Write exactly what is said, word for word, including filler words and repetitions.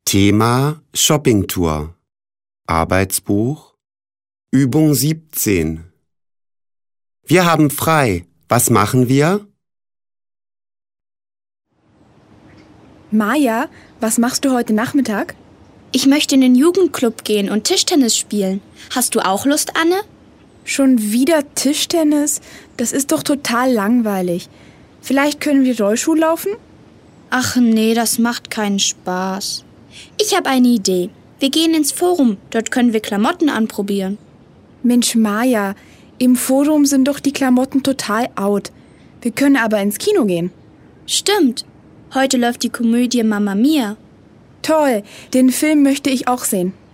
Thema Shoppingtour. Arbeitsbuch. Übung siebzehn. Wir haben frei. Was machen wir? Maja, was machst du heute Nachmittag? Ich möchte in den Jugendclub gehen und Tischtennis spielen. Hast du auch Lust, Anne? Schon wieder Tischtennis? Das ist doch total langweilig. Vielleicht können wir Rollschuh laufen? Ach nee, das macht keinen Spaß. Ich habe eine Idee. Wir gehen ins Forum. Dort können wir Klamotten anprobieren. Mensch, Maja, im Forum sind doch die Klamotten total out. Wir können aber ins Kino gehen. Stimmt. Heute läuft die Komödie Mamma Mia. Toll, den Film möchte ich auch sehen.